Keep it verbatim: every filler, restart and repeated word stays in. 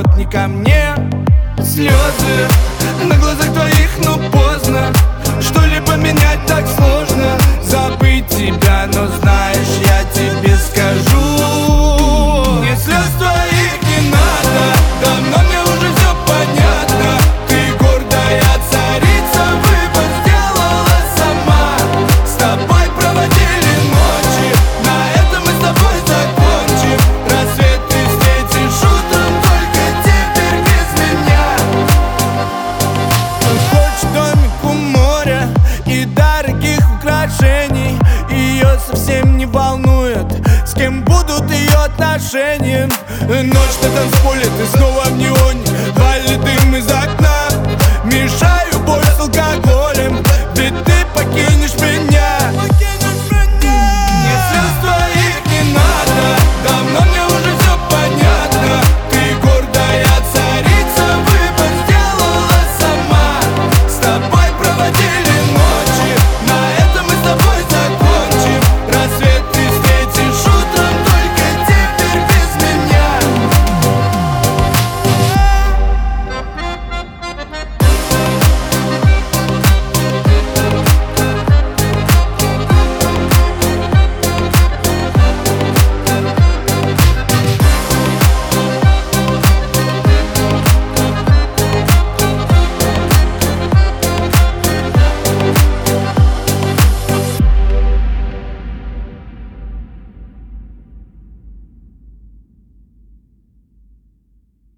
вот не ко мне. Слезы на глазах твоих, но поздно. Что-либо менять так сложно. Забыть тебя, но знаешь, я тебе скажу: мне слез твоих не надо, давно мне уже все понятно. Ты гордая царица, выбор сделала сама. С тобой проводили ночи, на этом мы с тобой закончим. Рассвет ты встретишь утром, только теперь без меня. Хочешь домик у моря и дорогих украшений, ее совсем не волнует, с кем будут ее отношения. Ночь на танцполе, ты снова в неоне,